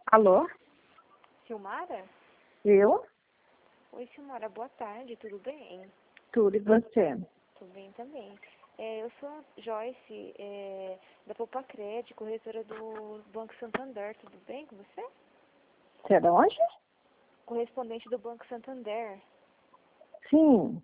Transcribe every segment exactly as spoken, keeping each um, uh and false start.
Alô? Silmara? Eu? Oi, Silmara, boa tarde, tudo bem? Tudo, e você? Tudo bem também. É, eu sou a Joyce, é, da Popacred, corretora do Banco Santander, tudo bem com você? Você é de onde? Correspondente do Banco Santander. Sim.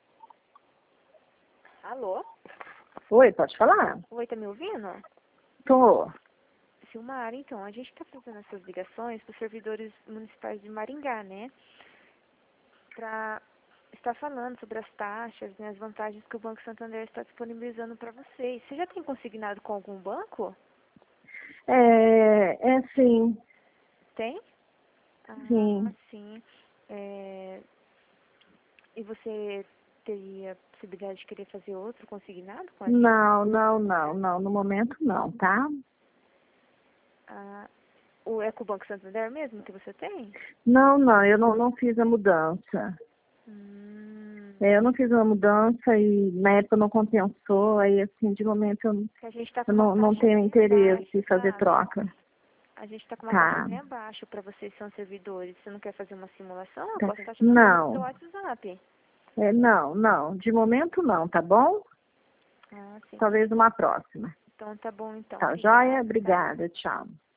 Alô? Oi, pode falar? Oi, tá me ouvindo? Tô. Silmara, então, a gente está fazendo essas ligações para os servidores municipais de Maringá, né? Para estar falando sobre as taxas, né, as vantagens que o Banco Santander está disponibilizando para vocês. Você já tem consignado com algum banco? É, é sim, Tem? Ah, sim. sim. É, e você teria possibilidade de querer fazer outro consignado com a gente? Não, não, não, não. No momento não, tá? Ah, o, é com o Banco Santander mesmo que você tem? Não, não, eu não, não fiz a mudança. Hum, É, eu não fiz uma mudança e na época não compensou, aí assim, de momento eu, que a gente está com eu uma não, não taxa tenho bem interesse em baixa, fazer sabe? troca. A gente está com uma taxa Tá, bem abaixo para vocês que são servidores. Você não quer fazer uma simulação? Eu tá. posso estar te mandando no seu Não, WhatsApp. é, não, não. De momento não, tá bom? Ah, sim. Talvez uma próxima. Então tá bom então. Tá, joia? Obrigada, tá? Obrigada, tchau.